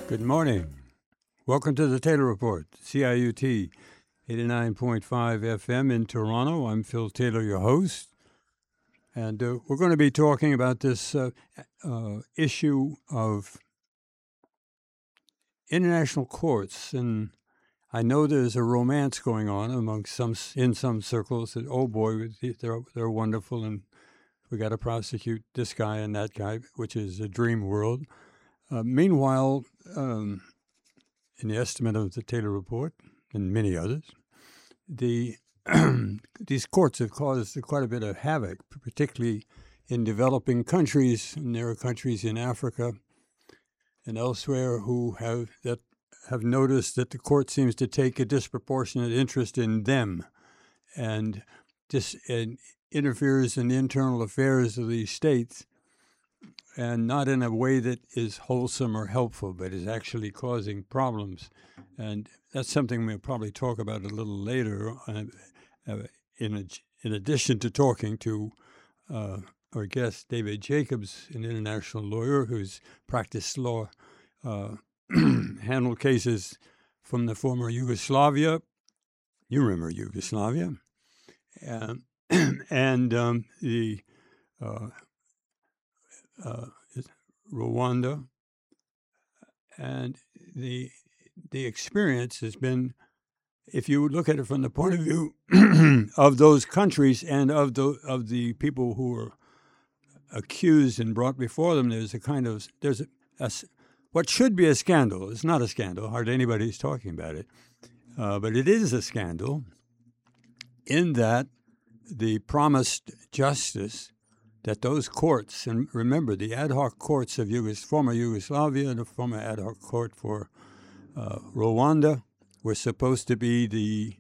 Good morning. Welcome to the Taylor Report, CIUT 89.5 FM in Toronto. I'm Phil Taylor, your host. And we're going to be talking about this issue of international courts. And I know there's a romance going on in some circles that, oh boy, they're wonderful and we got to prosecute this guy and that guy, which is a dream world. Meanwhile, in the estimate of the Taylor Report and many others, these courts have caused quite a bit of havoc, particularly in developing countries. And there are countries in Africa and elsewhere who have noticed that the court seems to take a disproportionate interest in them, and interferes in the internal affairs of these states, and not in a way that is wholesome or helpful, but is actually causing problems. And that's something we'll probably talk about a little later, in addition to talking to our guest, David Jacobs, an international lawyer who's practiced law, handled cases from the former Yugoslavia. You remember Yugoslavia. And the Rwanda, and the experience has been, if you look at it from the point of view of those countries and of the people who are accused and brought before them, there's what should be a scandal. It's not a scandal. Hardly anybody's talking about it, but it is a scandal in that the promised justice that those courts, and remember the ad hoc courts of former Yugoslavia and the former ad hoc court for Rwanda, were supposed to be the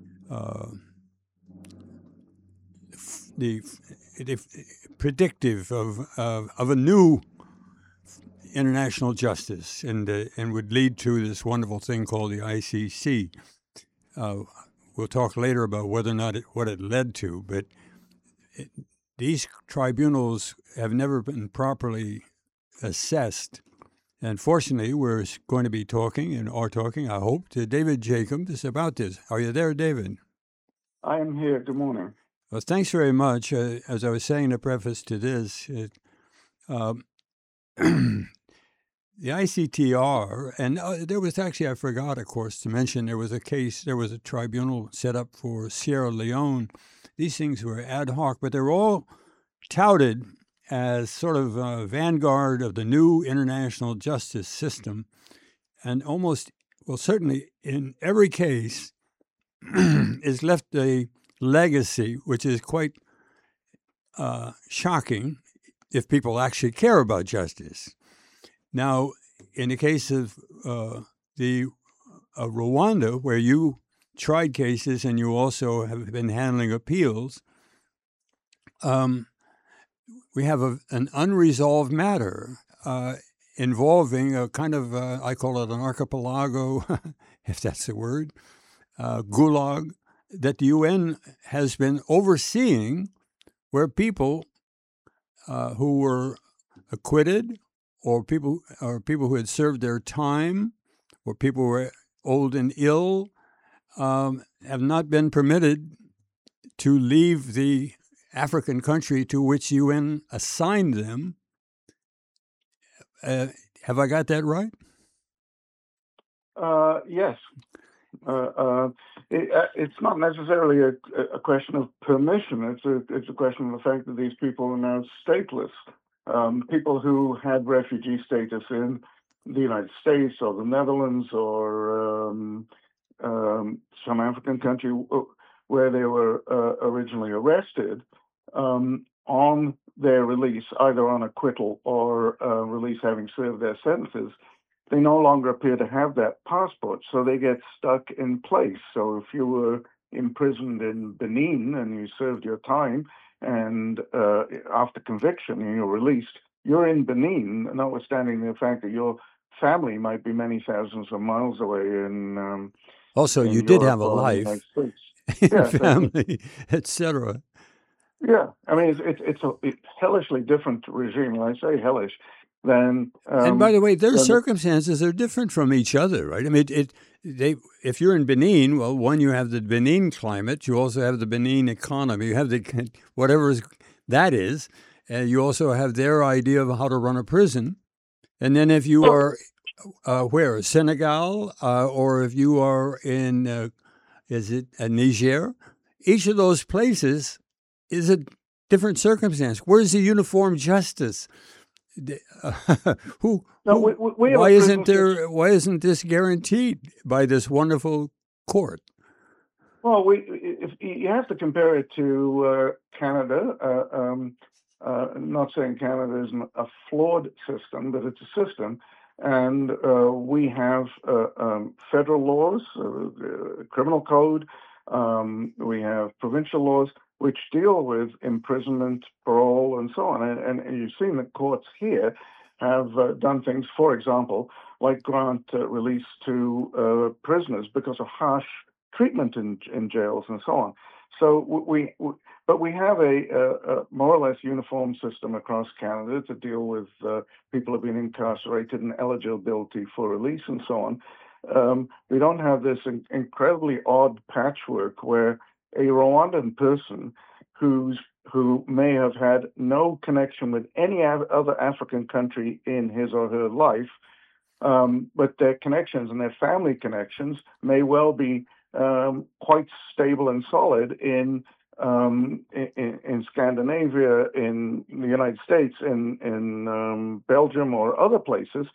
predictive of a new international justice, and would lead to this wonderful thing called the ICC. We'll talk later about whether or not what it led to, but these tribunals have never been properly assessed. And fortunately, we're going to be talking, I hope, to David Jacobs about this. Are you there, David? I am here. Good morning. Well, thanks very much. As I was saying in the preface to this, the ICTR, and there was actually, I forgot, of course, to mention, there was a tribunal set up for Sierra Leone. These things were ad hoc, but they're all touted as sort of a vanguard of the new international justice system. And certainly in every case, is left a legacy, which is quite shocking if people actually care about justice. Now, in the case of Rwanda, where you tried cases and you also have been handling appeals, we have an unresolved matter involving a kind of, I call it an archipelago, if that's the word, gulag, that the UN has been overseeing, where people who were acquitted, or people who had served their time, or people who were old and ill, have not been permitted to leave the African country to which UN assigned them. Have I got that right? Yes. It's not necessarily a question of permission. It's a question of the fact that these people are now stateless. People who had refugee status in the United States or the Netherlands or some African country where they were originally arrested, on their release, either on acquittal or release having served their sentences, they no longer appear to have that passport, so they get stuck in place. So if you were imprisoned in Benin and you served your time, and after conviction and you're released, you're in Benin, notwithstanding the fact that your family might be many thousands of miles away in also, you did have a life, family, etc. Yeah, I mean, it's a hellishly different regime. When I say hellish, then And by the way, their then circumstances are different from each other, right? I mean, if you're in Benin, well, one, you have the Benin climate, you also have the Benin economy, you have the whatever that is, and you also have their idea of how to run a prison. And then if you well, are where Senegal, or if you are in is it Niger, each of those places is a different circumstance. Where's the uniform justice? Who no, who we have a prison system. why isn't this guaranteed by this wonderful court? Well, if you have to compare it to Canada. I'm not saying Canada is a flawed system, but it's a system, and we have federal laws, criminal code. We have provincial laws which deal with imprisonment, parole, and so on. And you've seen that courts here have done things, for example, like grant release to prisoners because of harsh treatment in jails and so on. So but we have a more or less uniform system across Canada to deal with people who have been incarcerated and eligibility for release and so on. We don't have this incredibly odd patchwork where a Rwandan person who may have had no connection with any other African country in his or her life, but their connections and their family connections may well be quite stable and solid in Scandinavia, in the United States, in Belgium or other places,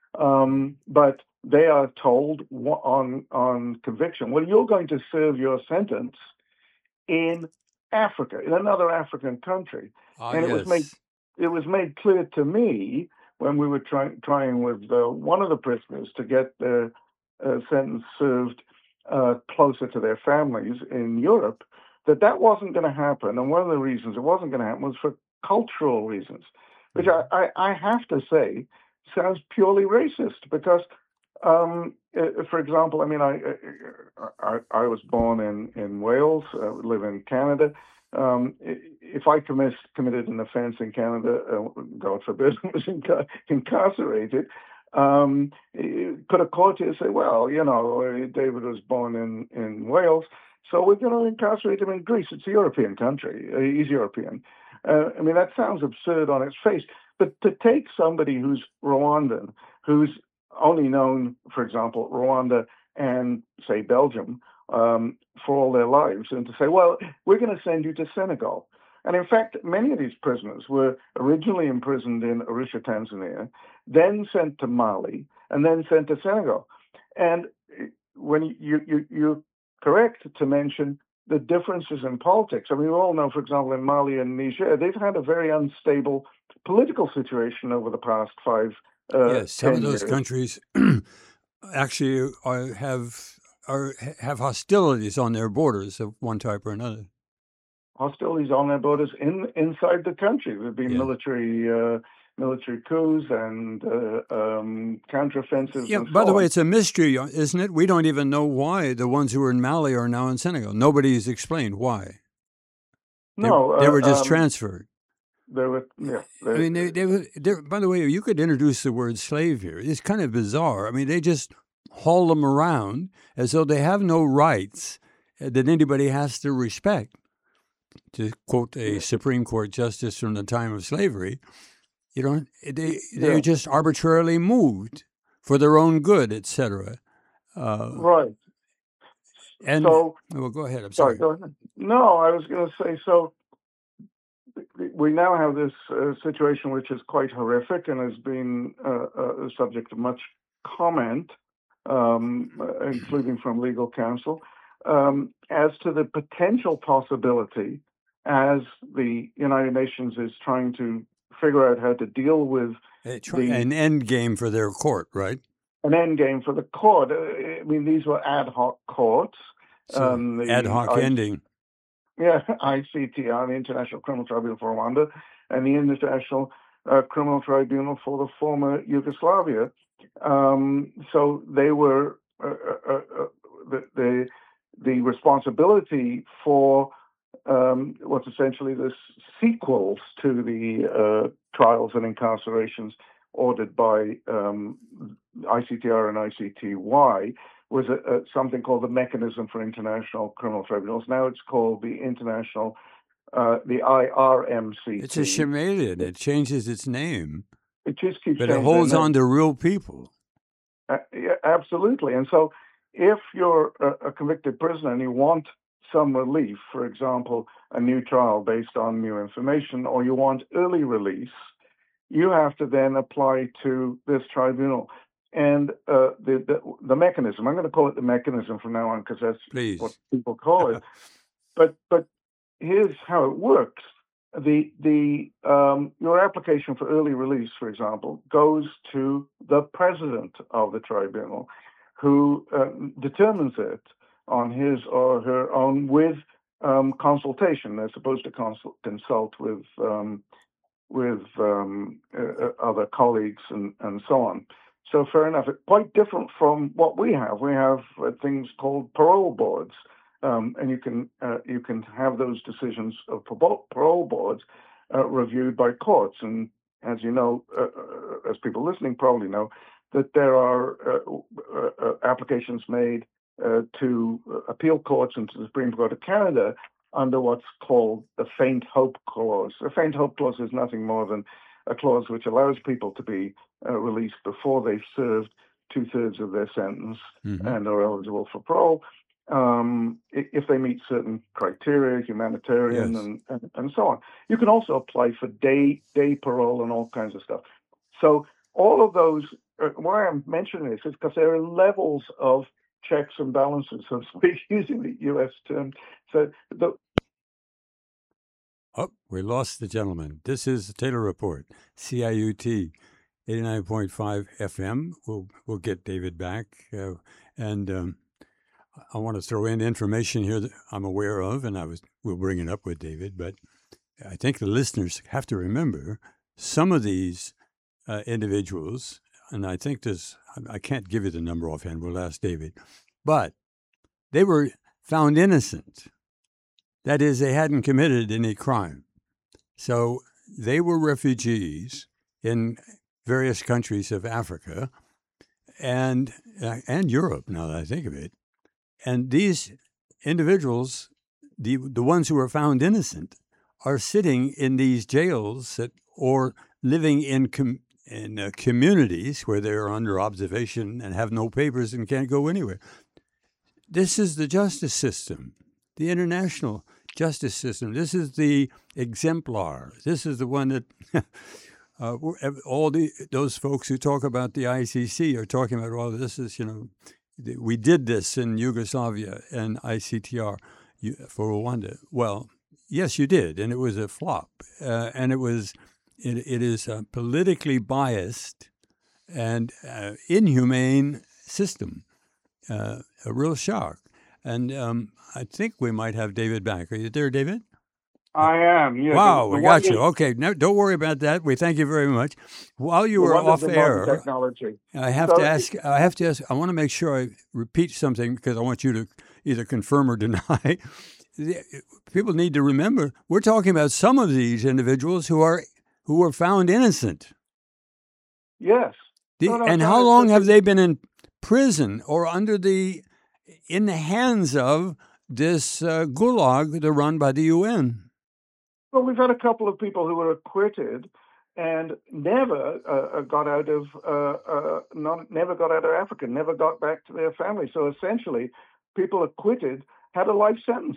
but they are told on conviction, well, you're going to serve your sentence in Africa, in another African country, and Yes. it was made clear to me when we were trying with one of the prisoners to get their sentence served closer to their families in Europe, that wasn't going to happen. And one of the reasons it wasn't going to happen was for cultural reasons, which I have to say sounds purely racist because, for example, I mean, I was born in Wales, live in Canada. If I committed an offense in Canada, God forbid, was incarcerated, could a court here say, well, David was born in Wales, so we're going to incarcerate him in Greece? It's a European country. He's European. I mean, that sounds absurd on its face. But to take somebody who's Rwandan, who's only known, for example, Rwanda and, say, Belgium for all their lives, and to say, well, we're going to send you to Senegal. And in fact, many of these prisoners were originally imprisoned in Arusha, Tanzania, then sent to Mali, and then sent to Senegal. And when you're correct to mention the differences in politics. I mean, we all know, for example, in Mali and Niger, they've had a very unstable political situation over the past Yes, some 10 of those years. countries actually have hostilities on their borders of one type or another. Hostilities on their borders inside the country. There have been Yeah. military coups and counteroffensives. Yeah, And by so the way, on. it's a mystery, isn't it? We don't even know why the ones who were in Mali are now in Senegal. Nobody's explained why. No, They were just transferred. there were. Yeah, I mean, by the way, you could introduce the word slave here. It's kind of bizarre. I mean, they just haul them around as though they have no rights that anybody has to respect. To quote a Supreme Court justice from the time of slavery, they're just arbitrarily moved for their own good, etc. Right. And So, well, go ahead. I'm sorry. Go ahead. No, I was going to say, so we now have this situation which is quite horrific and has been a subject of much comment, including from legal counsel, as to the potential possibility, as the United Nations is trying to figure out how to deal with an end game for their court, right? An end game for the court. I mean, these were ad hoc courts. So ad hoc ending. Yeah, ICTR, the International Criminal Tribunal for Rwanda, and the International Criminal Tribunal for the former Yugoslavia. So they were the responsibility for what's essentially the sequels to the trials and incarcerations ordered by ICTR and ICTY, was something called the Mechanism for International Criminal Tribunals. Now it's called the the IRMCT. It's a chameleon. It changes its name. It just keeps but changing. It holds on to real people. Yeah, absolutely. And so if you're a convicted prisoner and you want some relief, for example, a new trial based on new information, or you want early release, you have to then apply to this tribunal. And the mechanism, I'm going to call it the mechanism from now on because that's what people call it. But here's how it works. Your application for early release, for example, goes to the president of the tribunal, who determines it on his or her own with consultation. They're supposed to consult with other colleagues and so on. So fair enough. It's quite different from what we have. We have things called parole boards. And you can have those decisions of parole boards reviewed by courts. And as you know, as people listening probably know, that there are applications made to appeal courts and to the Supreme Court of Canada under what's called the faint hope clause. The faint hope clause is nothing more than a clause which allows people to be released before they've served 2/3 of their sentence and are eligible for parole. If they meet certain criteria, humanitarian and so on. You can also apply for day parole and all kinds of stuff. So all of those, why I'm mentioning this is because there are levels of checks and balances, so to speak, using the U.S. term. So we lost the gentleman. This is the Taylor Report, CIUT 89.5 FM. We'll get David back. And I want to throw in information here that I'm aware of, and we'll bring it up with David. But I think the listeners have to remember some of these individuals, and I think I can't give you the number offhand. We'll ask David. But they were found innocent. That is, they hadn't committed any crime. So they were refugees in various countries of Africa and Europe, now that I think of it. And these individuals, the ones who are found innocent, are sitting in these jails or living in communities where they're under observation and have no papers and can't go anywhere. This is the justice system, the international justice system. This is the exemplar. This is the one that those folks who talk about the ICC are talking about, well, this is, we did this in Yugoslavia and ICTR for Rwanda. Well, yes, you did, and it was a flop. And it is a politically biased and inhumane system, a real shock. And I think we might have David back. Are you there, David? I am. Yes. Wow, we got you. Okay, no, don't worry about that. We thank you very much. While you were off air, I have to ask. I want to make sure I repeat something because I want you to either confirm or deny. People need to remember we're talking about some of these individuals who were found innocent. Yes. And how long have they been in prison or in the hands of this gulag run by the UN? Well, we've had a couple of people who were acquitted and never got out of Africa, never got back to their family. So essentially, people acquitted had a life sentence.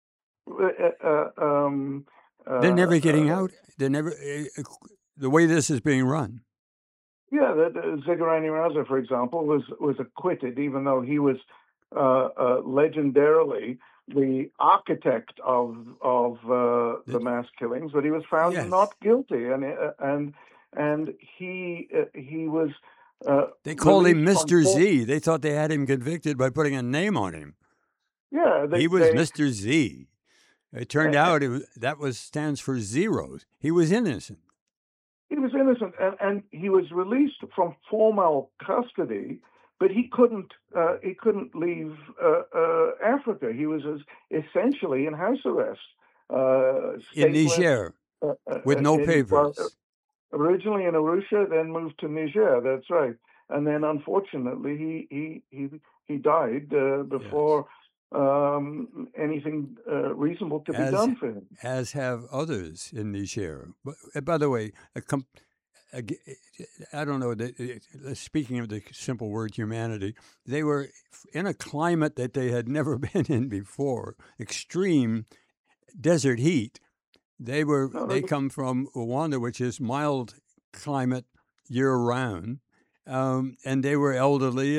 They're never getting out. They're never the way this is being run. Yeah, Zigorani Raza, for example, was acquitted, even though he was legendarily the architect of the mass killings, but he was found not guilty, and he was. They called him Mr. Z. They thought they had him convicted by putting a name on him. Yeah, he was Mr. Z. It turned out that stands for zeros. He was innocent. He was innocent, and he was released from formal custody. But he couldn't leave Africa. He was essentially in house arrest. In Niger, with no papers. originally in Arusha, then moved to Niger. That's right. And then, unfortunately, he died Yes. before anything reasonable could be As done for him. as have others in Niger. By the way, ag- I don't know. Speaking of the simple word humanity, they were in a climate that they had never been in before. Extreme desert heat. No, They come from Rwanda, which is mild climate year round, and they were elderly,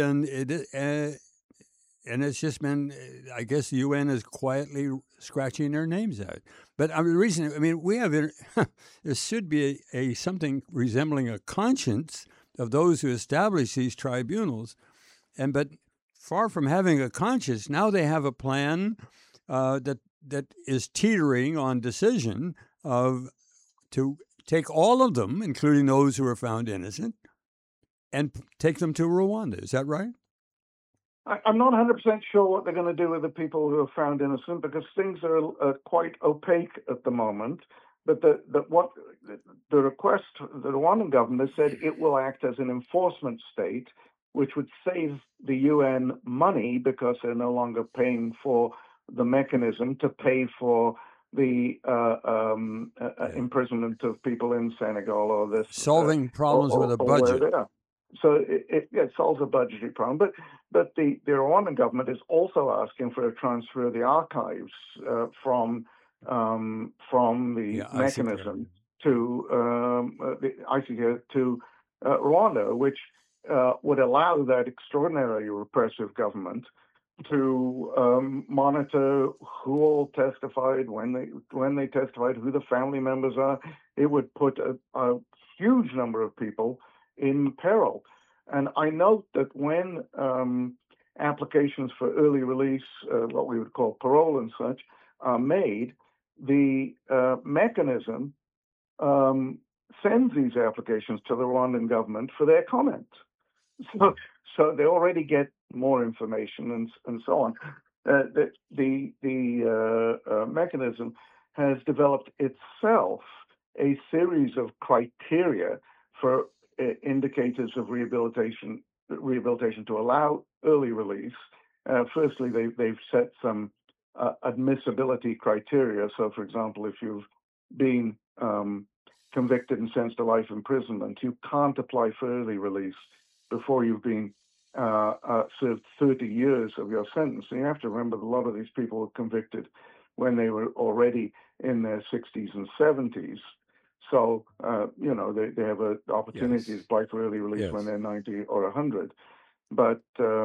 and it's just been, I guess, the UN is quietly scratching their names out. But the reason, I mean, we have there should be a something resembling a conscience of those who establish these tribunals, but far from having a conscience, now they have a plan that is teetering on decision of to take all of them, including those who are found innocent, and take them to Rwanda. Is that right? I'm not 100% sure what they're going to do with the people who are found innocent because things are quite opaque at the moment. But the request, the Rwandan government has said it will act as an enforcement state, which would save the UN money because they're no longer paying for the mechanism to pay for the imprisonment of people in Senegal or this Solving problems with a or where budget. they are. So it solves a budgetary problem, but the Rwandan government is also asking for a transfer of the archives from the mechanism to the ICK to Rwanda, which would allow that extraordinarily repressive government to monitor who all testified, when they testified, who the family members are. It would put a huge number of people in peril. And I note that when applications for early release, what we would call parole and such, are made, the mechanism sends these applications to the Rwandan government for their comment. So they already get more information and so on. The mechanism has developed itself a series of criteria for indicators of rehabilitation to allow early release. Firstly, they've set some admissibility criteria. So, for example, if you've been convicted and sentenced to life imprisonment, you can't apply for early release before you've been served 30 years of your sentence. And you have to remember that a lot of these people were convicted when they were already in their 60s and 70s. So, they have an opportunity to apply for early release when they're 90 or 100. But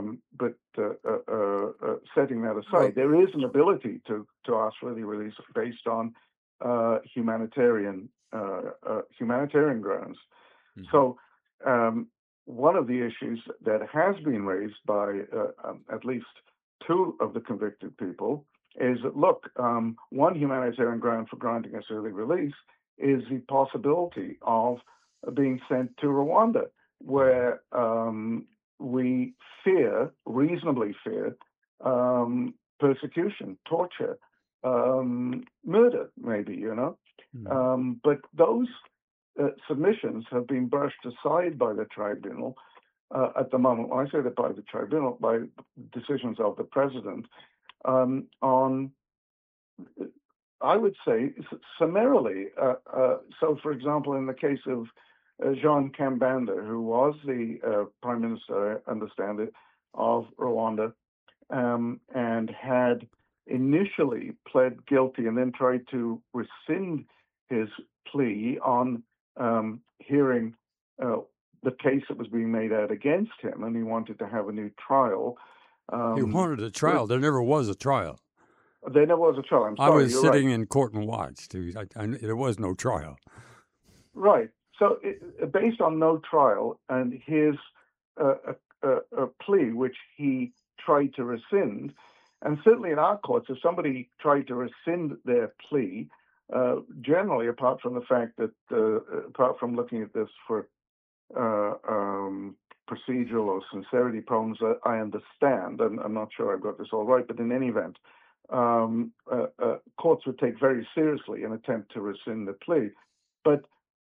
setting that aside, there is an ability to ask for early release based on humanitarian grounds. Mm-hmm. So one of the issues that has been raised by at least two of the convicted people is that, look, one humanitarian ground for granting us early release is the possibility of being sent to Rwanda, where we reasonably fear, persecution, torture, murder, maybe, Mm-hmm. But those submissions have been brushed aside by the tribunal at the moment. When I say that by the tribunal, by decisions of the president, on, I would say, summarily. So, for example, in the case of Jean Kambanda, who was the prime minister, I understand it, of Rwanda, and had initially pled guilty and then tried to rescind his plea on hearing the case that was being made out against him, and he wanted to have a new trial. He wanted a trial. There never was a trial. There never was a trial. I'm sorry. I was sitting in court and watched. There was no trial. Right. So, based on no trial and his plea, which he tried to rescind, and certainly in our courts, if somebody tried to rescind their plea, generally, apart from the fact that, apart from looking at this for procedural or sincerity problems, I understand, and I'm not sure I've got this all right, but in any event, courts would take very seriously an attempt to rescind the plea. But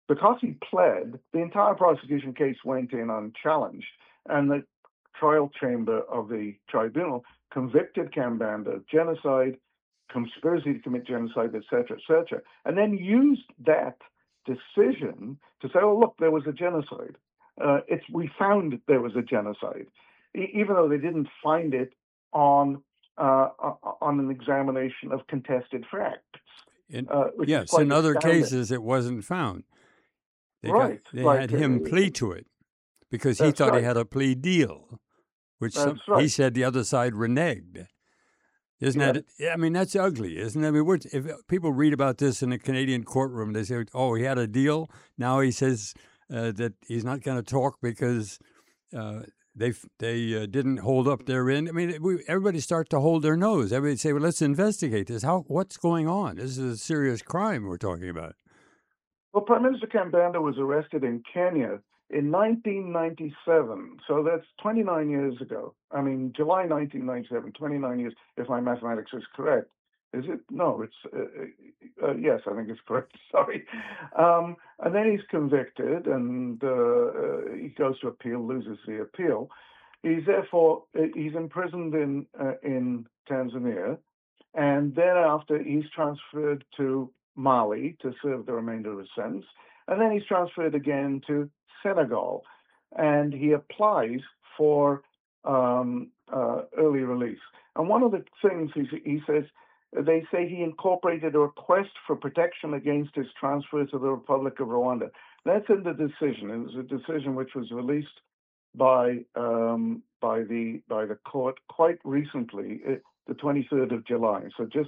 because he pled, the entire prosecution case went in unchallenged, and the trial chamber of the tribunal convicted Kambanda of genocide, conspiracy to commit genocide, etc., etc., and then used that decision to say, "Oh, look, there was a genocide. We found there was a genocide," even though they didn't find it on an examination of contested facts. Yes, in other cases it wasn't found. They had him plead to it because he thought he had a plea deal, which he said the other side reneged. Isn't that? I mean, that's ugly, isn't it? I mean, if people read about this in a Canadian courtroom, they say, "Oh, he had a deal." Now he says that he's not going to talk because they didn't hold up their end. I mean, everybody starts to hold their nose. Everybody say, "Well, let's investigate this. What's going on? This is a serious crime we're talking about." Well, Prime Minister Kambanda was arrested in Kenya in 1997, so that's 29 years ago. I mean, July 1997, 29 years, if my mathematics is correct. Is it? No, it's, yes, I think it's correct, sorry. And then he's convicted, and he goes to appeal, loses the appeal. He's imprisoned in Tanzania, and thereafter he's transferred to Mali to serve the remainder of his sentence. And then he's transferred again to Senegal, and he applies for early release. And one of the things he says, they say he incorporated a request for protection against his transfer to the Republic of Rwanda. That's in the decision. It was a decision which was released by the court quite recently, the 23rd of July. So just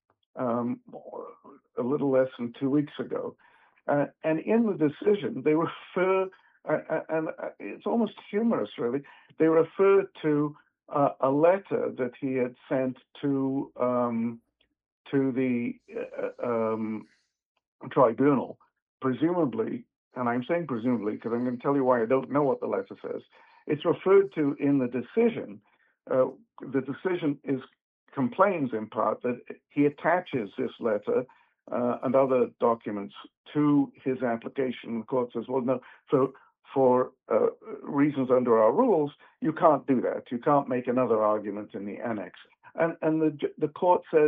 a little less than 2 weeks ago. And in the decision, they refer, and it's almost humorous, really, they refer to a letter that he had sent to the tribunal, presumably, and I'm saying presumably because I'm going to tell you why I don't know what the letter says. It's referred to in the decision. The decision complains in part that he attaches this letter and other documents to his application. The court says, well, no, for reasons under our rules, you can't do that. You can't make another argument in the annex. And the court says,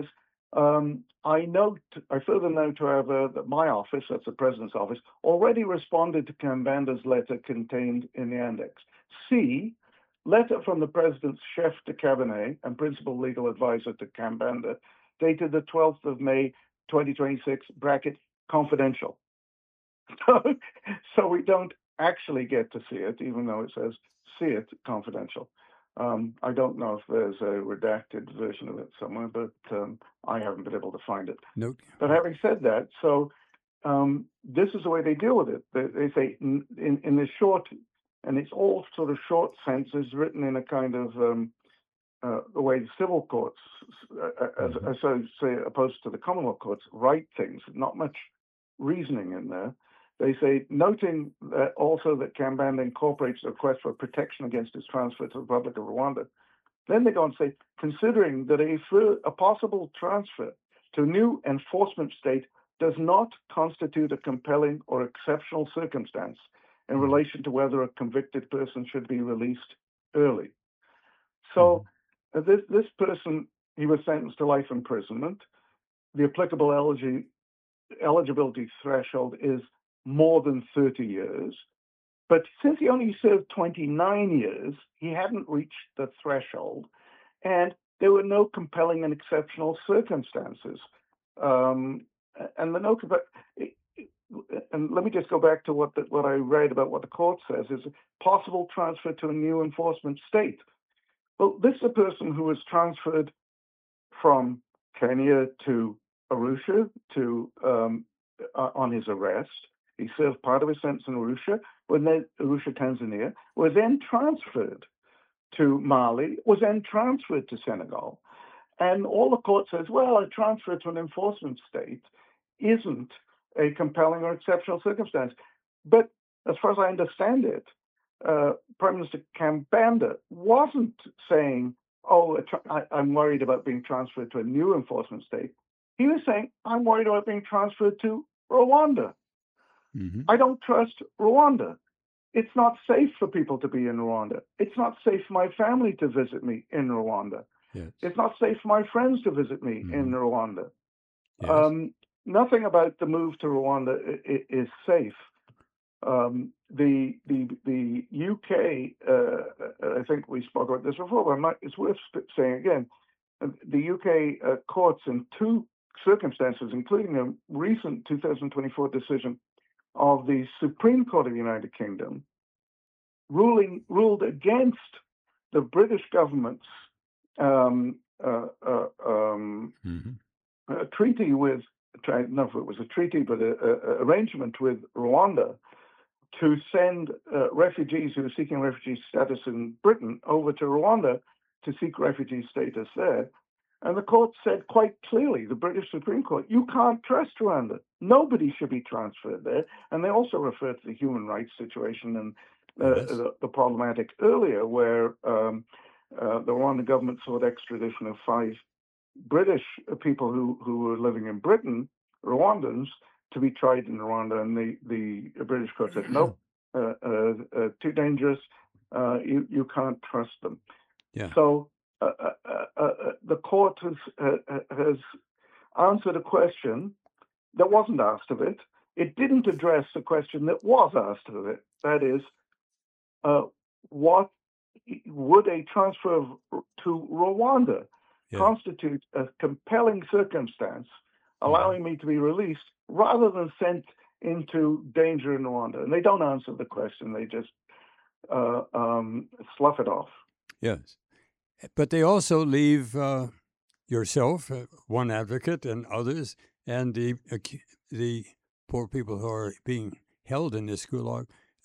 I further note, however, that my office, that's the president's office, already responded to Kambanda's letter contained in the index. C, letter from the president's chef de cabinet and principal legal advisor to Kambanda, dated the 12th of May, 2026, bracket, confidential. So we don't actually get to see it, even though it says see it, confidential. I don't know if there's a redacted version of it somewhere, but I haven't been able to find it. Nope. But having said that, so this is the way they deal with it. They say in this short, and it's all sort of short sentences written in a kind of the way the civil courts, as I say, opposed to the Commonwealth courts, write things, not much reasoning in there. They say, noting that also that Kambanda incorporates a request for protection against his transfer to the Republic of Rwanda. Then they go on to say, considering that a possible transfer to a new enforcement state does not constitute a compelling or exceptional circumstance in relation to whether a convicted person should be released early. So this person, he was sentenced to life imprisonment. The applicable eligibility threshold is more than 30 years. But since he only served 29 years, he hadn't reached the threshold, and there were no compelling and exceptional circumstances. And let me just go back to what I read about what the court says is possible transfer to a new enforcement state. Well, this is a person who was transferred from Kenya to Arusha on his arrest. He served part of his sentence in Arusha, Tanzania, was then transferred to Mali, was then transferred to Senegal. And all the court says, well, a transfer to an enforcement state isn't a compelling or exceptional circumstance. But as far as I understand it, Prime Minister Kambanda wasn't saying, I'm worried about being transferred to a new enforcement state. He was saying, I'm worried about being transferred to Rwanda. I don't trust Rwanda. It's not safe for people to be in Rwanda. It's not safe for my family to visit me in Rwanda. Yes. It's not safe for my friends to visit me in Rwanda. Yes. Nothing about the move to Rwanda is safe. The UK, I think we spoke about this before, but it's worth saying again. The UK courts, in two circumstances, including a recent 2024 decision of the Supreme Court of the United Kingdom, ruled against the British government's treaty with, I don't know if it was a treaty, but an arrangement with Rwanda to send refugees who are seeking refugee status in Britain over to Rwanda to seek refugee status there. And the court said quite clearly, the British Supreme Court, you can't trust Rwanda. Nobody should be transferred there. And they also referred to the human rights situation and the problematic earlier, where the Rwanda government sought extradition of 5 British people who were living in Britain, Rwandans, to be tried in Rwanda. And the British court said, no, too dangerous. You can't trust them. Yeah. So the court has answered a question that wasn't asked of it. It didn't address the question that was asked of it. That is, what would a transfer to Rwanda constitute a compelling circumstance allowing me to be released rather than sent into danger in Rwanda? And they don't answer the question. They just slough it off. Yes. But they also leave yourself, one advocate, and others, and the poor people who are being held in this gulag.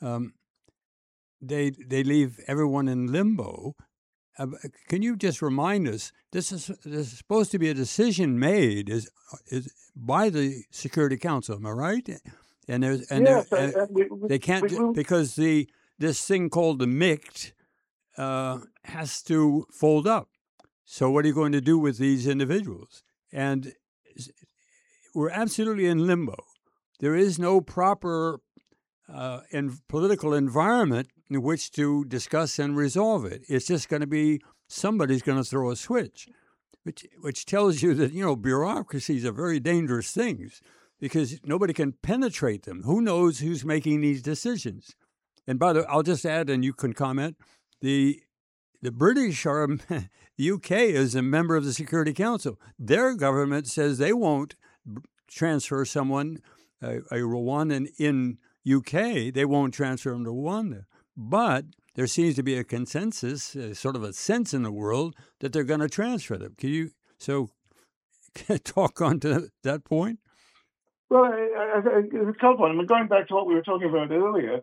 They leave everyone in limbo. Can you just remind us? This is supposed to be a decision made is by the Security Council. Am I right? And they can't because this thing called the MICT has to fold up. So what are you going to do with these individuals? And we're absolutely in limbo. There is no proper political environment in which to discuss and resolve it. It's just going to be somebody's going to throw a switch, which tells you that, bureaucracies are very dangerous things because nobody can penetrate them. Who knows who's making these decisions? And by the way, I'll just add, and you can comment, the British are, the UK is a member of the Security Council. Their government says they won't transfer someone, a Rwandan in UK, they won't transfer him to Rwanda. But there seems to be a consensus, sort of a sense in the world, that they're going to transfer them. Can you talk on to that point? Well, a couple. I mean, going back to what we were talking about earlier,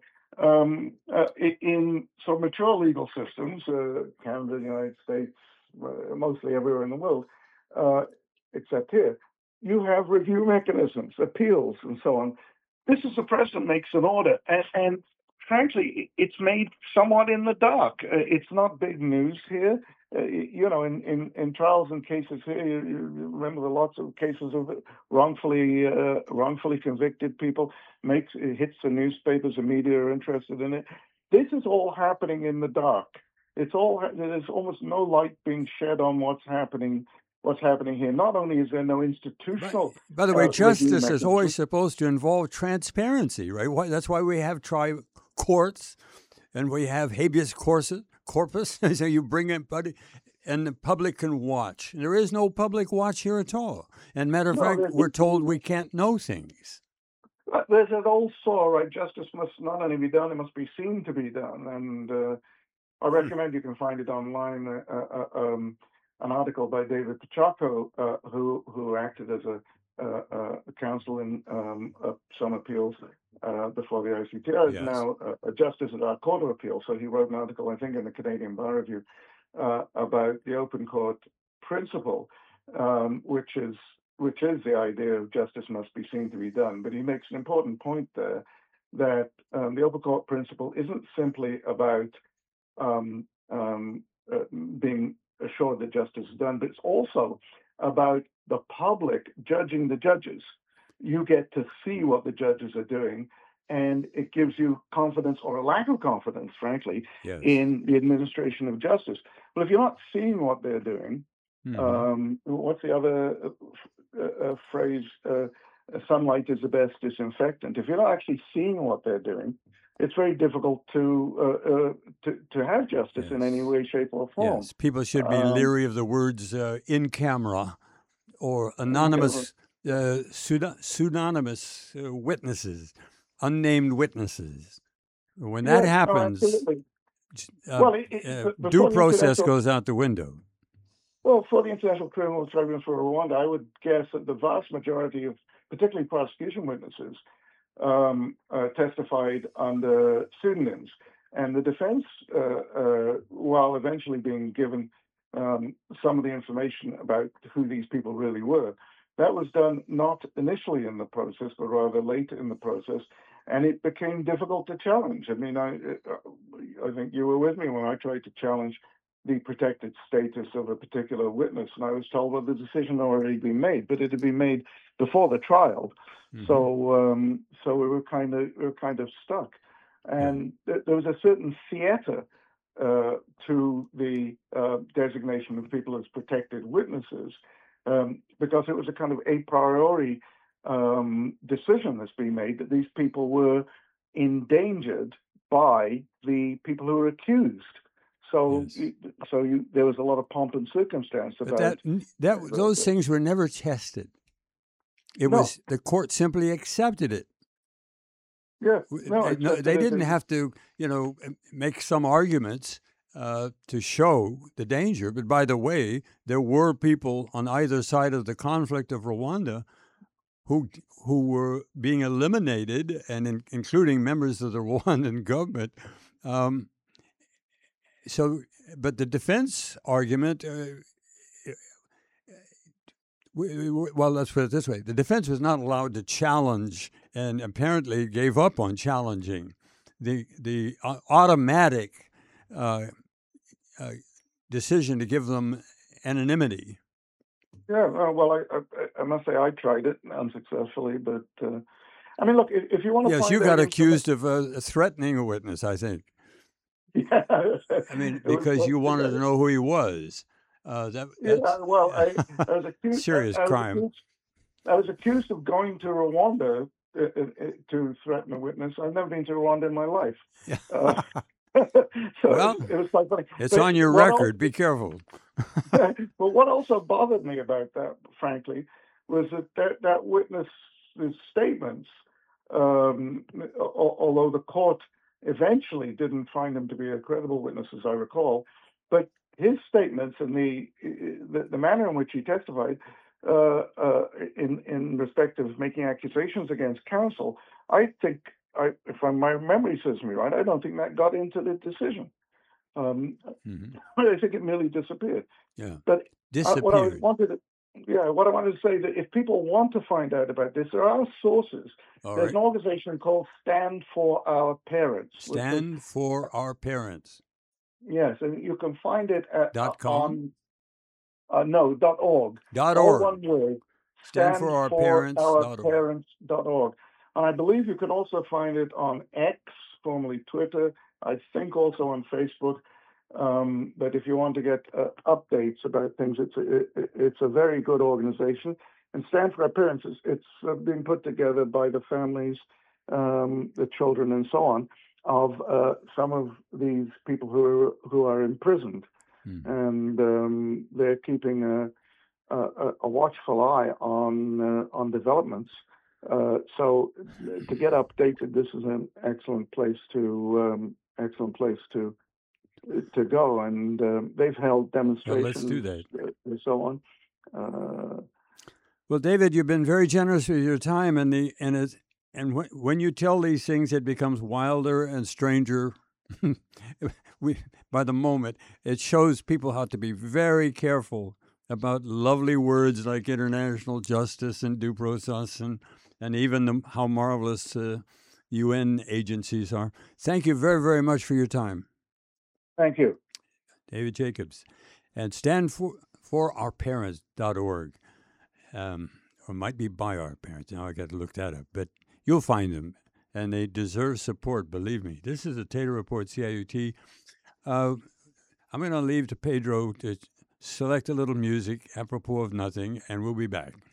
in sort of mature legal systems, Canada, the United States, mostly everywhere in the world, except here, you have review mechanisms, appeals, and so on. This is the president makes an order, and frankly, it's made somewhat in the dark. It's not big news here. In trials and cases here, you remember the lots of cases of wrongfully convicted people. It hits the newspapers, the media are interested in it. This is all happening in the dark. There's almost no light being shed on what's happening here. Not only is there no institutional... By the way, justice is always supposed to involve transparency, right? That's why we have courts and we have habeas corpus. So you bring in, and the public can watch. There is no public watch here at all. And matter of fact, we're told we can't know things. There's an old saw, right? Justice must not only be done, it must be seen to be done. And I recommend you can find it online. An article by David Pacheco, who acted as a counsel in some appeals before the ICTR, is now a justice at our Court of Appeal. So he wrote an article, I think, in the Canadian Bar Review about the open court principle, which is the idea of justice must be seen to be done. But he makes an important point there that the open court principle isn't simply about being assured that justice is done, but it's also about the public judging the judges. You get to see what the judges are doing, and it gives you confidence or a lack of confidence, frankly, Yes. in the administration of justice. Well, if you're not seeing what they're doing, what's the other phrase? Sunlight is the best disinfectant. If you're not actually seeing what they're doing, it's very difficult to have justice in any way, shape, or form. Yes, people should be leery of the words "in camera" or anonymous, pseudonymous witnesses, unnamed witnesses. When that happens, due process goes out the window. Well, for the International Criminal Tribunal for Rwanda, I would guess that the vast majority of, particularly prosecution witnesses, testified under pseudonyms. And the defense, while eventually being given some of the information about who these people really were, that was done not initially in the process, but rather late in the process. And it became difficult to challenge. I mean, I think you were with me when I tried to challenge the protected status of a particular witness, and I was told that the decision had already been made, but it had been made before the trial. So we were kind of stuck, and there was a certain theater to the designation of people as protected witnesses, because it was a kind of a priori decision that's been made that these people were endangered by the people who were accused. So, there was a lot of pomp and circumstance about those things were never tested. It was the court simply accepted it. Yeah, they didn't have to, make some arguments to show the danger. But by the way, there were people on either side of the conflict of Rwanda who were being eliminated, and including members of the Rwandan government. But the defense argument, well, let's put it this way. The defense was not allowed to challenge, and apparently gave up on challenging the automatic decision to give them anonymity. Yeah, well, I must say I tried it unsuccessfully, but I mean, look, if you want to you got accused of threatening a witness, I think. Yeah. I mean, because you wanted to know who he was. I was accused. Serious crime. I was accused of going to Rwanda to threaten a witness. I've never been to Rwanda in my life. Well, it was quite funny. It's on your record. Be careful. But what also bothered me about that, frankly, was that witness's statements, although the court eventually didn't find him to be a credible witness, as I recall, but his statements and the manner in which he testified in respect of making accusations against counsel, I think, if my memory serves me right, I don't think that got into the decision. I think it merely disappeared. Yeah, but disappeared. What I wanted to say, that if people want to find out about this, there are sources. There's an organization called Stand for Our Parents. Stand for Our Parents. Yes, and you can find it at .com? .org. .org. All one word. Stand for Our Parents.org. And I believe you can also find it on X, formerly Twitter. I think also on Facebook. But if you want to get updates about things, it's a very good organization. And Stand for Our Parents, it's being put together by the families, the children, and so on, of some of these people who are imprisoned, and they're keeping a watchful eye on developments. So to get updated, this is an excellent place to go, and they've held demonstrations. Let's do that. And so on. Well, David, you've been very generous with your time, and when you tell these things, it becomes wilder and stranger. By the moment, it shows people how to be very careful about lovely words like international justice and due process, and even how marvelous UN agencies are. Thank you very, very much for your time. Thank you. David Jacobs. And stand for ourparents.org. Or might be by our parents. Now I got to look that up. But you'll find them and they deserve support, believe me. This is the Tater Report, CIUT. I'm going to leave to Pedro to select a little music apropos of nothing, and we'll be back.